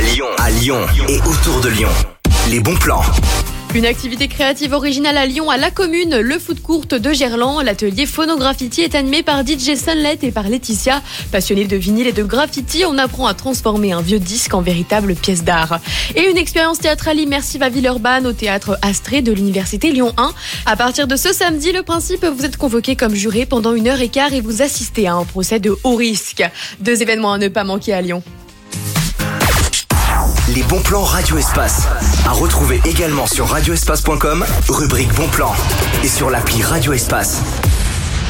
À Lyon et autour de Lyon. Les bons plans. Une activité créative originale à Lyon, à La Commune, le food court de Gerland. L'atelier Phonograffiti est animé par DJ Sunlet et par Laetitia. Passionnés de vinyle et de graffiti, on apprend à transformer un vieux disque en véritable pièce d'art. Et une expérience théâtrale immersive à Villeurbanne au théâtre Astrée de l'Université Lyon 1. À partir de ce samedi, le principe, vous êtes convoqué comme juré pendant 1h15 et vous assistez à un procès de haut risque. 2 événements à ne pas manquer à Lyon. Les bons plans Radio Espace. À retrouver également sur radioespace.com, rubrique bons plans. Et sur l'appli Radio Espace.